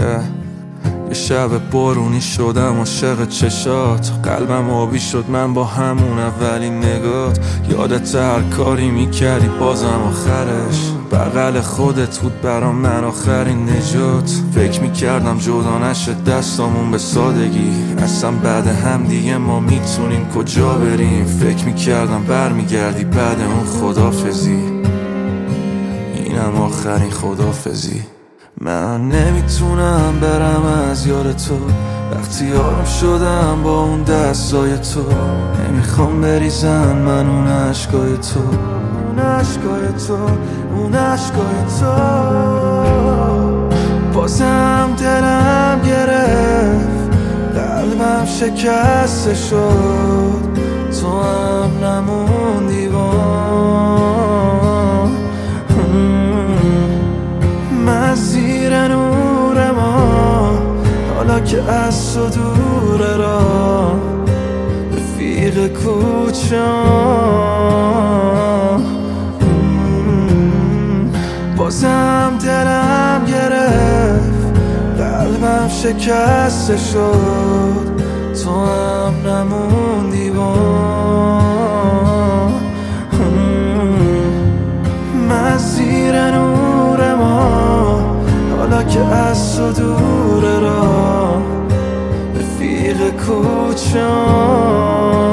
یه شب بارونی شدم عاشق چشات، قلبم آبی شد من با همون اولین نگات. یادت هر کاری میکردی بازم آخرش بغل خودت بود برام من آخرین نجات. فکر میکردم جدا نشد دستامون به سادگی، اصلا بعد هم دیگه ما میتونیم کجا بریم. فکر میکردم برمیگردی بعد اون خدافزی، اینم آخرین خدافزی. من نمیتونم برم از یاد تو، وقتی آروم شدم با اون دستای تو. نمیخوام بریزن من اون عشقای تو، اون عشقای تو، اون عشقای تو. بازم دلم گرفت، قلبم شکسته شد، تو هم نموندی من زیر نور ما، حالا که از تو دوره را رفیق کوچه. بازم دلم گرفت، قلبم شکسته شد، تو هم نموندی من زیر نور ما، حالا که از تو دوره را رفیق کوچه.